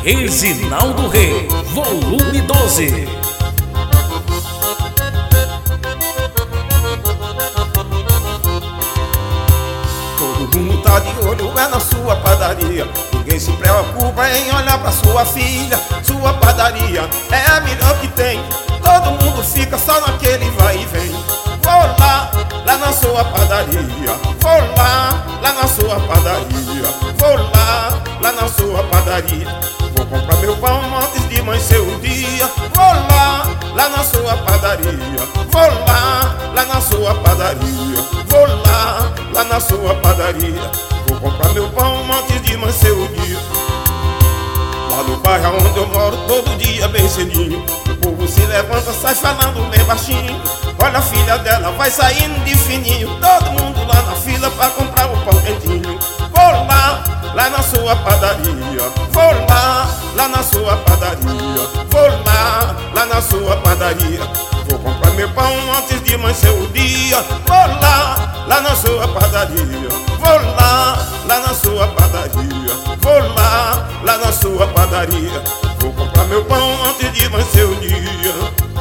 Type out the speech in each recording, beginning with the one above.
Reginaldo Rei, volume 12. Todo mundo tá de olho na sua padaria. Ninguém se preocupa em olhar pra sua filha. Sua padaria é a melhor que tem. Todo mundo fica só naquele vai e vem. Vou lá na sua padaria. Vou lá na sua padaria. Vou lá na sua padaria. Vou comprar meu pão antes de amanhecer o dia. Vou lá na sua padaria. Vou lá na sua padaria. Vou lá na sua padaria. Vou comprar meu pão antes de amanhecer o dia. Lá no bairro onde eu moro, todo dia bem cedinho, o povo se levanta, sai falando bem baixinho. Olha a filha dela, vai saindo de fininho. Todo mundo lá na fila pra comprar o pão quentinho. Vou lá na sua padaria. Vou lá na sua padaria. Vou lá na sua padaria. Vou comprar meu pão antes de amanhecer o dia. Vou lá na sua padaria. Vou lá na sua padaria. Vou lá na sua padaria. Vou comprar meu pão antes de amanhecer o dia.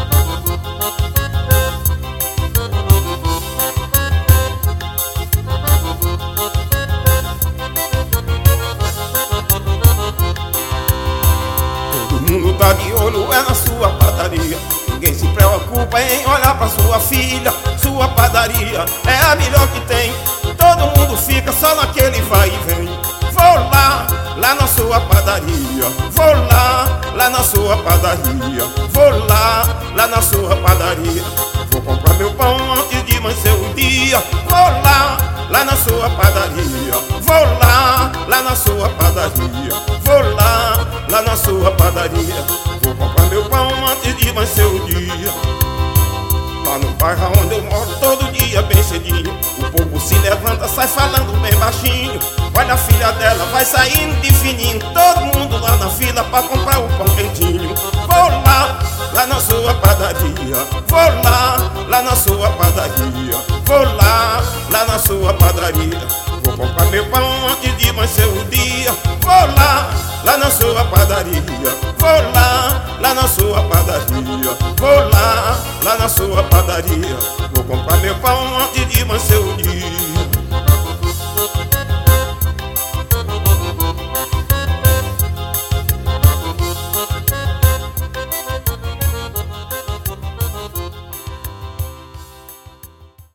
Todo mundo tá de olho é na sua padaria. Ninguém se preocupa em olhar pra sua filha. Sua padaria é a melhor que tem. Todo mundo fica só naquele vai e vem. Vou lá na sua padaria. Vou lá na sua padaria. Vou lá na sua padaria. Vou comprar meu pão antes de amanhecer o dia. Vou lá na sua padaria. Vou lá na sua padaria. Vou lá na sua padaria. Vou comprar meu pão antes de amanhecer o dia. Lá no bairro onde eu moro, todo dia bem cedinho, o povo se levanta, sai falando bem baixinho. Olha a filha dela, vai saindo de fininho. Todo mundo lá na fila pra comprar o pão quentinho. Vou lá na sua padaria. Vou lá na sua padaria. Vou lá na sua padaria. Vou comprar meu pão antes de amanhecer o dia. Vou lá na sua padaria. Vou lá na sua padaria. Vou lá na sua padaria. Vou comprar meu pão antes de